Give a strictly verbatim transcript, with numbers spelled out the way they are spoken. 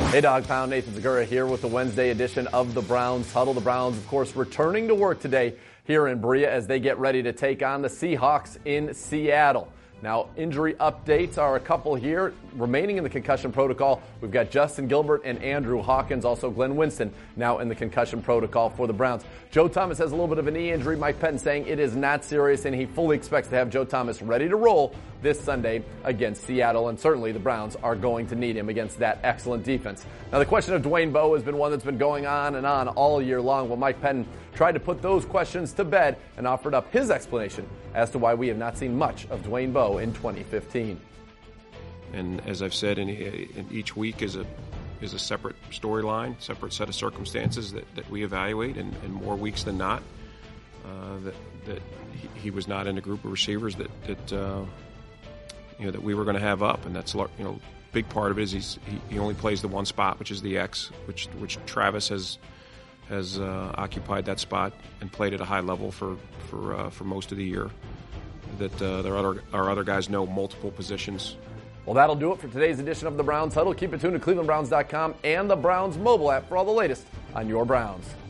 Hey, Dog Pound. Nathan Zagura here with the Wednesday edition of the Browns Huddle. The Browns, of course, returning to work today here in Berea as they get ready to take on the Seahawks in Seattle. Now, injury updates are a couple here. Remaining in the concussion protocol, we've got Justin Gilbert and Andrew Hawkins, also Glenn Winston, now in the concussion protocol for the Browns. Joe Thomas has a little bit of a knee injury. Mike Pettin saying it is not serious, and he fully expects to have Joe Thomas ready to roll this Sunday against Seattle, and certainly the Browns are going to need him against that excellent defense. Now, the question of Dwayne Bowe has been one that's been going on and on all year long. Well, Mike Pettin tried to put those questions to bed and offered up his explanation as to why we have not seen much of Dwayne Bowe in twenty fifteen. And as I've said, in, in each week is a is a separate storyline, separate set of circumstances that, that we evaluate, and, and more weeks than not, uh, that that he, he was not in a group of receivers that that uh, you know that we were going to have up, and that's you know big part of it is he's, he he only plays the one spot, which is the X, which which Travis has has uh, occupied that spot and played at a high level for for uh, for most of the year. That uh, there other our other guys know multiple positions. Well, that'll do it for today's edition of the Browns Huddle. Keep it tuned to Cleveland Browns dot com and the Browns mobile app for all the latest on your Browns.